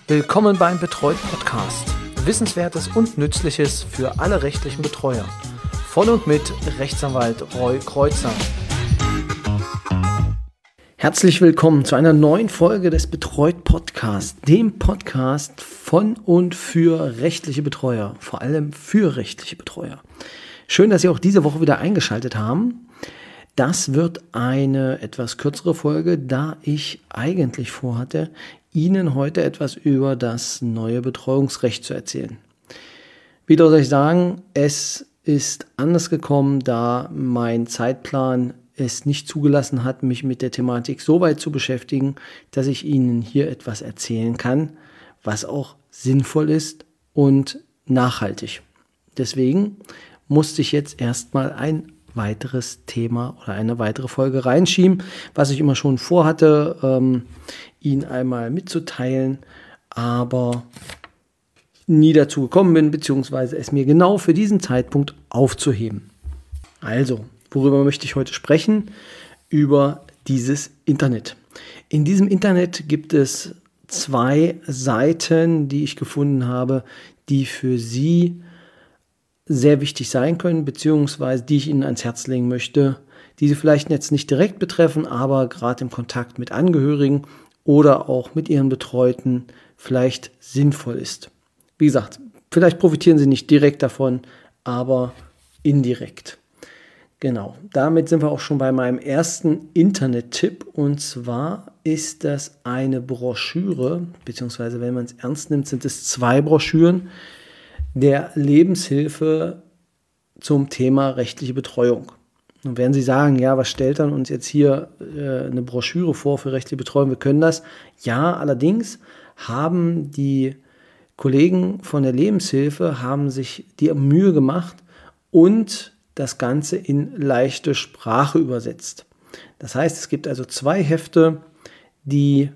Willkommen beim Betreut Podcast. Wissenswertes und Nützliches für alle rechtlichen Betreuer. Von und mit Rechtsanwalt Roy Kreuzer. Herzlich willkommen zu einer neuen Folge des Betreut Podcasts, dem Podcast von und für rechtliche Betreuer, vor allem für rechtliche Betreuer. Schön, dass Sie auch diese Woche wieder eingeschaltet haben. Das wird eine etwas kürzere Folge, da ich eigentlich vorhatte, Ihnen heute etwas über das neue Betreuungsrecht zu erzählen. Wieder soll ich sagen, es ist anders gekommen, da mein Zeitplan es nicht zugelassen hat, mich mit der Thematik so weit zu beschäftigen, dass ich Ihnen hier etwas erzählen kann, was auch sinnvoll ist und nachhaltig. Deswegen musste ich jetzt erstmal ein weiteres Thema oder eine weitere Folge reinschieben, was ich immer schon vorhatte, Ihnen einmal mitzuteilen, aber nie dazu gekommen bin, beziehungsweise es mir genau für diesen Zeitpunkt aufzuheben. Also, worüber möchte ich heute sprechen? Über dieses Internet. In diesem Internet gibt es 2 Seiten, die ich gefunden habe, die für Sie sehr wichtig sein können, beziehungsweise die ich Ihnen ans Herz legen möchte, die Sie vielleicht jetzt nicht direkt betreffen, aber gerade im Kontakt mit Angehörigen oder auch mit Ihren Betreuten vielleicht sinnvoll ist. Wie gesagt, vielleicht profitieren Sie nicht direkt davon, aber indirekt. Genau, damit sind wir auch schon bei meinem ersten Internet-Tipp, und zwar ist das eine Broschüre, beziehungsweise wenn man es ernst nimmt, sind es 2 Broschüren der Lebenshilfe zum Thema rechtliche Betreuung. Und werden Sie sagen, ja, was stellt dann uns jetzt hier eine Broschüre vor für rechtliche Betreuung? Wir können das. Ja, allerdings haben die Kollegen von der Lebenshilfe haben sich die Mühe gemacht und das Ganze in leichte Sprache übersetzt. Das heißt, es gibt also 2 Hefte, die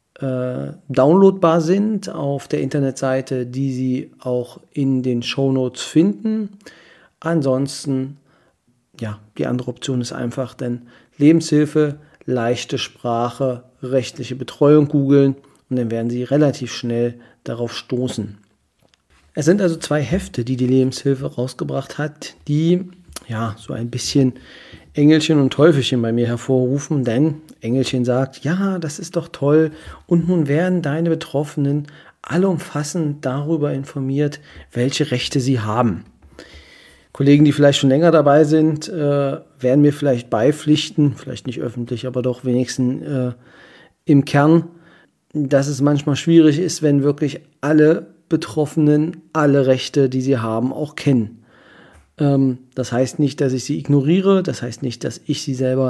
downloadbar sind auf der Internetseite, die Sie auch in den Shownotes finden. Ansonsten, ja, die andere Option ist einfach dann Lebenshilfe, leichte Sprache, rechtliche Betreuung googeln und dann werden Sie relativ schnell darauf stoßen. Es sind also 2 Hefte, die die Lebenshilfe rausgebracht hat, die ja so ein bisschen Engelchen und Teufelchen bei mir hervorrufen, denn Engelchen sagt, ja, das ist doch toll und nun werden deine Betroffenen allumfassend darüber informiert, welche Rechte sie haben. Kollegen, die vielleicht schon länger dabei sind, werden mir vielleicht beipflichten, vielleicht nicht öffentlich, aber doch wenigstens im Kern, dass es manchmal schwierig ist, wenn wirklich alle Betroffenen alle Rechte, die sie haben, auch kennen. Das heißt nicht, dass ich sie ignoriere, das heißt nicht, dass ich sie selber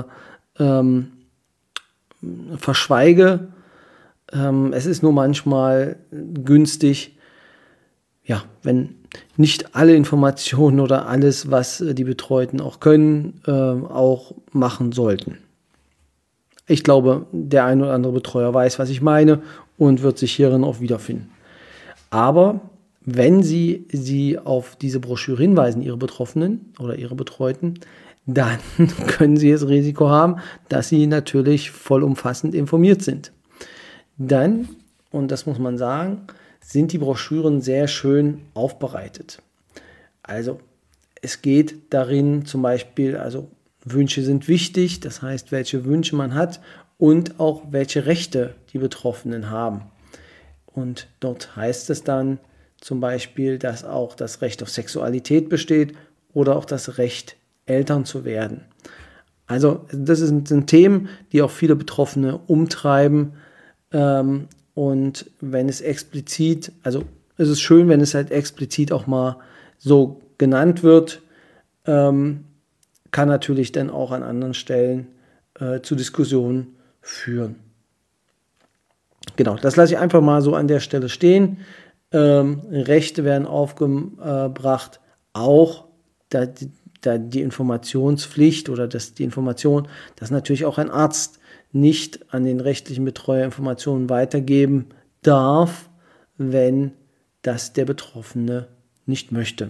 verschweige. Es ist nur manchmal günstig, ja, wenn nicht alle Informationen oder alles, was die Betreuten auch können, auch machen sollten. Ich glaube, der ein oder andere Betreuer weiß, was ich meine und wird sich hierin auch wiederfinden. Aber wenn Sie auf diese Broschüre hinweisen, Ihre Betroffenen oder Ihre Betreuten, dann können Sie das Risiko haben, dass Sie natürlich vollumfassend informiert sind. Dann, und das muss man sagen, sind die Broschüren sehr schön aufbereitet. Also es geht darin zum Beispiel, also Wünsche sind wichtig, das heißt, welche Wünsche man hat und auch welche Rechte die Betroffenen haben. Und dort heißt es dann zum Beispiel, dass auch das Recht auf Sexualität besteht oder auch das Recht, Eltern zu werden. Also das sind Themen, die auch viele Betroffene umtreiben. Und wenn es explizit, also es ist schön, wenn es halt explizit auch mal so genannt wird, kann natürlich dann auch an anderen Stellen zu Diskussionen führen. Genau, das lasse ich einfach mal so an der Stelle stehen. Rechte werden aufgebracht, auch da die Informationspflicht oder die Information, dass natürlich auch ein Arzt nicht an den rechtlichen Betreuer Informationen weitergeben darf, wenn das der Betroffene nicht möchte.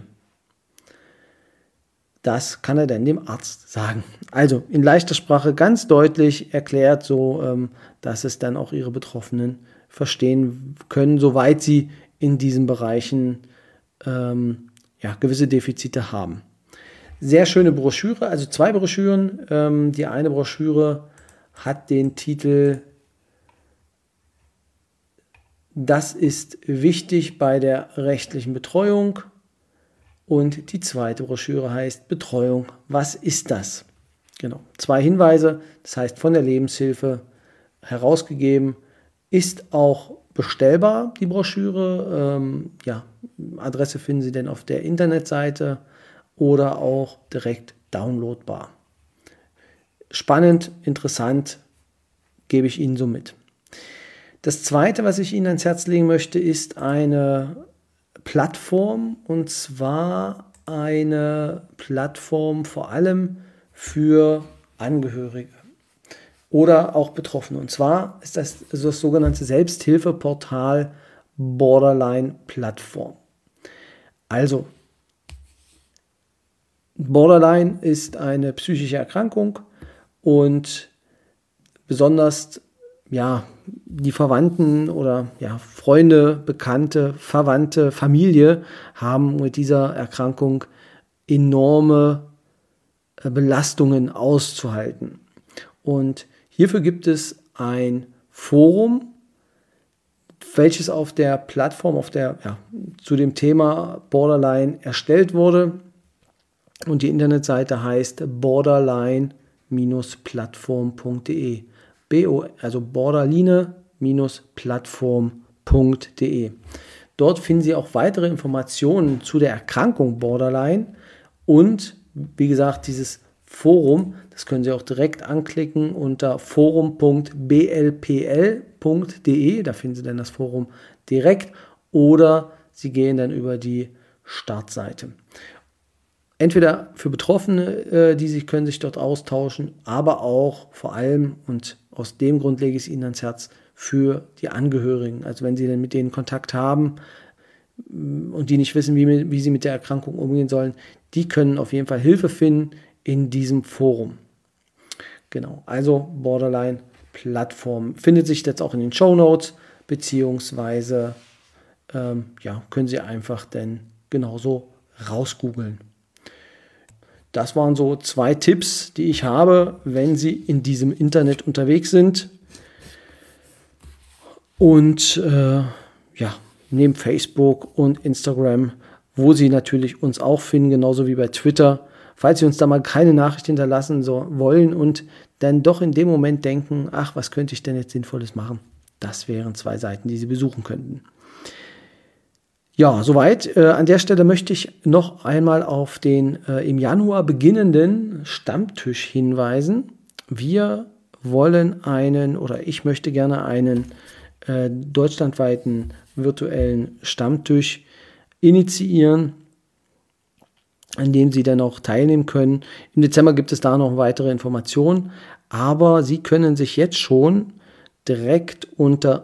Das kann er dann dem Arzt sagen. Also in leichter Sprache ganz deutlich erklärt, so dass es dann auch Ihre Betroffenen verstehen können, soweit sie in diesen Bereichen gewisse Defizite haben. Sehr schöne Broschüre, also 2 Broschüren. Die eine Broschüre hat den Titel „Das ist wichtig bei der rechtlichen Betreuung" und die zweite Broschüre heißt „Betreuung, was ist das?" Genau, 2 Hinweise, das heißt von der Lebenshilfe herausgegeben, ist auch bestellbar, die Broschüre. Adresse finden Sie dann auf der Internetseite oder auch direkt downloadbar. Spannend, interessant, gebe ich Ihnen so mit. Das zweite, was ich Ihnen ans Herz legen möchte, ist eine Plattform, und zwar eine Plattform vor allem für Angehörige oder auch Betroffene. Und zwar ist das sogenannte Selbsthilfeportal Borderline Plattform. Also, Borderline ist eine psychische Erkrankung und besonders die Verwandten oder Freunde, Bekannte, Verwandte, Familie haben mit dieser Erkrankung enorme Belastungen auszuhalten. Und hierfür gibt es ein Forum, welches auf der Plattform, zu dem Thema Borderline erstellt wurde. Und die Internetseite heißt borderline-plattform.de. Also borderline-plattform.de. Dort finden Sie auch weitere Informationen zu der Erkrankung Borderline und, wie gesagt, dieses Forum, das können Sie auch direkt anklicken unter forum.blpl.de, da finden Sie dann das Forum direkt, oder Sie gehen dann über die Startseite. Entweder für Betroffene, können sich dort austauschen, aber auch vor allem, und aus dem Grund lege ich es Ihnen ans Herz, für die Angehörigen. Also wenn Sie dann mit denen Kontakt haben und die nicht wissen, wie sie mit der Erkrankung umgehen sollen, die können auf jeden Fall Hilfe finden in diesem Forum. Genau, also Borderline-Plattform findet sich jetzt auch in den Shownotes, beziehungsweise können Sie einfach dann genauso rausgoogeln. Das waren so 2 Tipps, die ich habe, wenn Sie in diesem Internet unterwegs sind. Und neben Facebook und Instagram, wo Sie natürlich uns auch finden, genauso wie bei Twitter. Falls Sie uns da mal keine Nachricht hinterlassen wollen und dann doch in dem Moment denken, ach, was könnte ich denn jetzt Sinnvolles machen? Das wären 2 Seiten, die Sie besuchen könnten. Ja, soweit. An der Stelle möchte ich noch einmal auf den im Januar beginnenden Stammtisch hinweisen. Wir wollen ich möchte gerne einen deutschlandweiten virtuellen Stammtisch initiieren, an dem Sie dann auch teilnehmen können. Im Dezember gibt es da noch weitere Informationen, aber Sie können sich jetzt schon direkt unter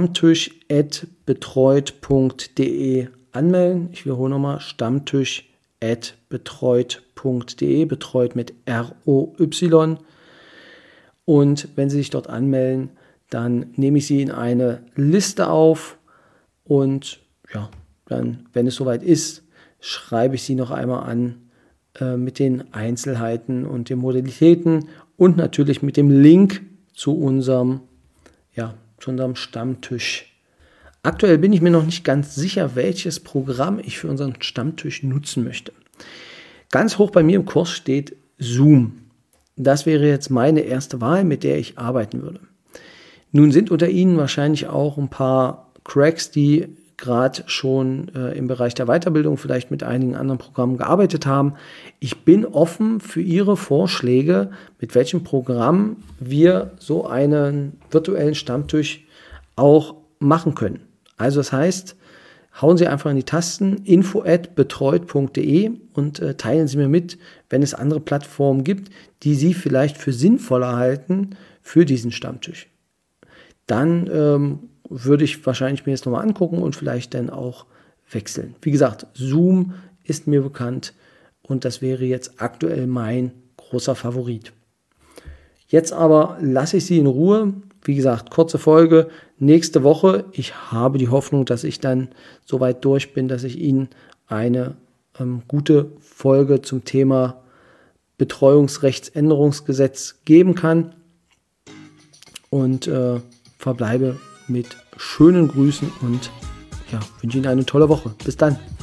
stammtisch@betreut.de anmelden. Ich wiederhole nochmal, stammtisch@betreut.de, betreut mit ROY. Und wenn Sie sich dort anmelden, dann nehme ich Sie in eine Liste auf und dann, wenn es soweit ist, schreibe ich Sie noch einmal an mit den Einzelheiten und den Modalitäten und natürlich mit dem Link zu unserem Stammtisch. Aktuell bin ich mir noch nicht ganz sicher, welches Programm ich für unseren Stammtisch nutzen möchte. Ganz hoch bei mir im Kurs steht Zoom. Das wäre jetzt meine erste Wahl, mit der ich arbeiten würde. Nun sind unter Ihnen wahrscheinlich auch ein paar Cracks, die gerade schon im Bereich der Weiterbildung vielleicht mit einigen anderen Programmen gearbeitet haben. Ich bin offen für Ihre Vorschläge, mit welchem Programm wir so einen virtuellen Stammtisch auch machen können. Also das heißt, hauen Sie einfach in die Tasten info@betreut.de und teilen Sie mir mit, wenn es andere Plattformen gibt, die Sie vielleicht für sinnvoller halten für diesen Stammtisch. Dann würde ich wahrscheinlich mir das nochmal angucken und vielleicht dann auch wechseln. Wie gesagt, Zoom ist mir bekannt und das wäre jetzt aktuell mein großer Favorit. Jetzt aber lasse ich Sie in Ruhe. Wie gesagt, kurze Folge nächste Woche. Ich habe die Hoffnung, dass ich dann soweit durch bin, dass ich Ihnen eine gute Folge zum Thema Betreuungsrechtsänderungsgesetz geben kann. Und verbleibe mit schönen Grüßen und wünsche Ihnen eine tolle Woche. Bis dann.